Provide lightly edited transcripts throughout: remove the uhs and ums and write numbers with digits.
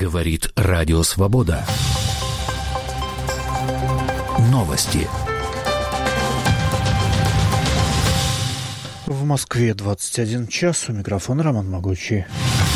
Говорит Радио Свобода. Новости. В Москве 21 час. У микрофона Роман Могучий.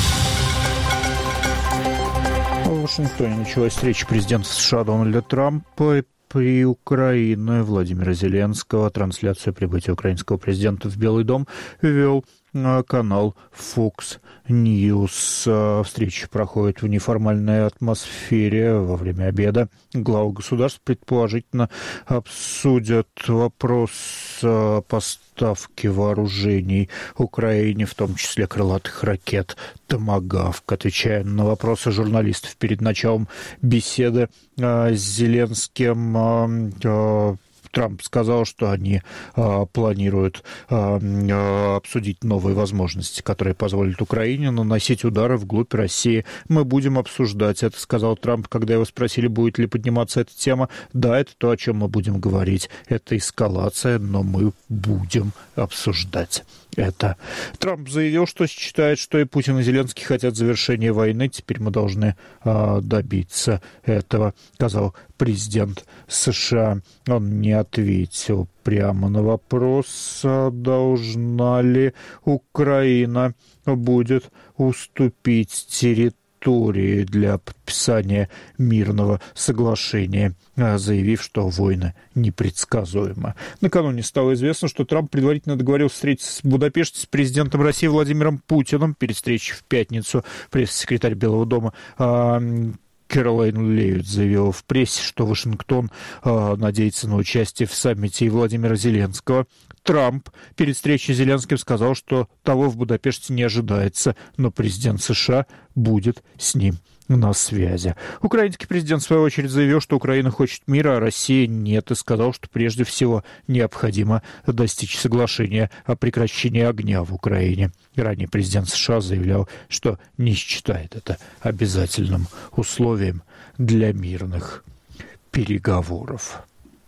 В Вашингтоне началась встреча президента США Дональда Трампа при Украине Владимира Зеленского. Трансляцию прибытия украинского президента в Белый дом вел канал Fox News. Встреча проходит в неформальной атмосфере. Во время обеда главы государств предположительно обсудят вопрос поставки вооружений Украине, в том числе крылатых ракет «Томагавк». Отвечая на вопросы журналистов перед началом беседы с Зеленским, Трамп сказал, что они планируют обсудить новые возможности, которые позволят Украине наносить удары вглубь России. Мы будем обсуждать это, сказал Трамп, когда его спросили, будет ли подниматься эта тема. Да, это то, о чем мы будем говорить. Это эскалация, но мы будем обсуждать это. Трамп заявил, что считает, что и Путин, и Зеленский хотят завершения войны. Теперь мы должны добиться этого, сказал президент США. Он не ответил прямо на вопрос, должна ли Украина будет уступить территории для подписания мирного соглашения, заявив, что войны непредсказуемы. Накануне стало известно, что Трамп предварительно договорился встретиться в Будапеште с президентом России Владимиром Путиным. Перед встречей в пятницу пресс-секретарь Белого дома Кэролайн Левит заявила в прессе, что Вашингтон надеется на участие в саммите и Владимира Зеленского. Трамп перед встречей с Зеленским сказал, что того в Будапеште не ожидается, но президент США будет с ним на связи. Украинский президент, в свою очередь, заявил, что Украина хочет мира, а Россия нет, и сказал, что прежде всего необходимо достичь соглашения о прекращении огня в Украине. Ранее президент США заявлял, что не считает это обязательным условием для мирных переговоров.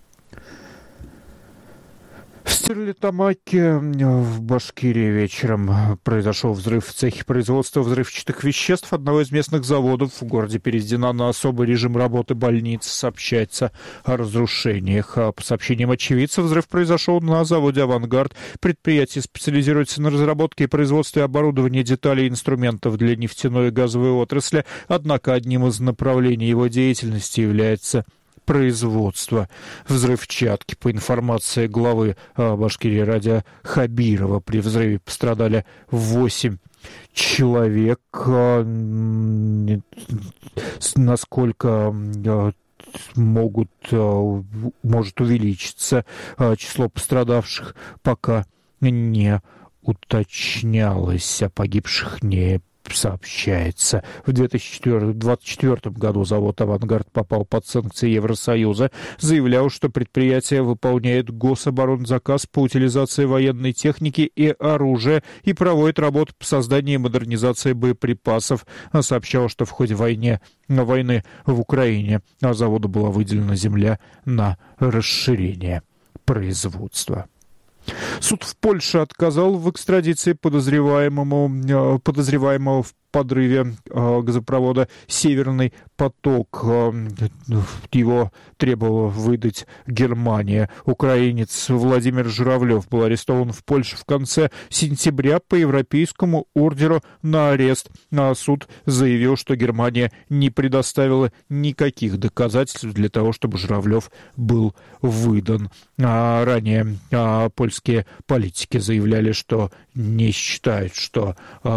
В Стерлитамаке в Башкирии вечером произошел взрыв в цехе производства взрывчатых веществ одного из местных заводов. В городе переведена на особый режим работы больница. Сообщается о разрушениях. По сообщениям очевидцев, взрыв произошел на заводе «Авангард». Предприятие специализируется на разработке и производстве оборудования, деталей и инструментов для нефтяной и газовой отрасли. Однако одним из направлений его деятельности является производства взрывчатки. По информации главы Башкирии Радия Хабирова, при взрыве пострадали 8 человек. Насколько может увеличиться число пострадавших, пока не уточнялось, а погибших не сообщается. В 2024 году завод «Авангард» попал под санкции Евросоюза. Заявлял, что предприятие выполняет гособоронзаказ по утилизации военной техники и оружия и проводит работу по созданию и модернизации боеприпасов. Сообщал, что в ходе войны в Украине заводу была выделена земля на расширение производства. Суд в Польше отказал в экстрадиции подозреваемого в подрыве газопровода «Северный поток». Его требовала выдать Германия. Украинец Владимир Журавлев был арестован в Польше в конце сентября по европейскому ордеру на арест. Суд заявил, что Германия не предоставила никаких доказательств для того, чтобы Журавлев был выдан. Ранее польские политики заявляли, что не считают, что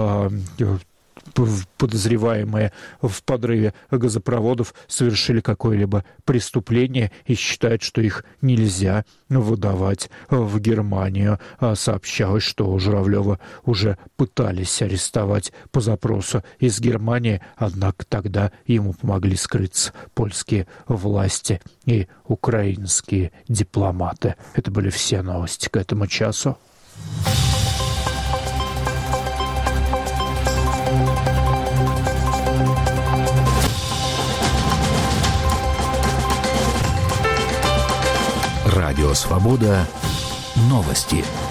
подозреваемые в подрыве газопроводов совершили какое-либо преступление и считают, что их нельзя выдавать в Германию. Сообщалось, что у Журавлева уже пытались арестовать по запросу из Германии, однако тогда ему помогли скрыться польские власти и украинские дипломаты. Это были все новости к этому часу. Радио «Свобода». Новости.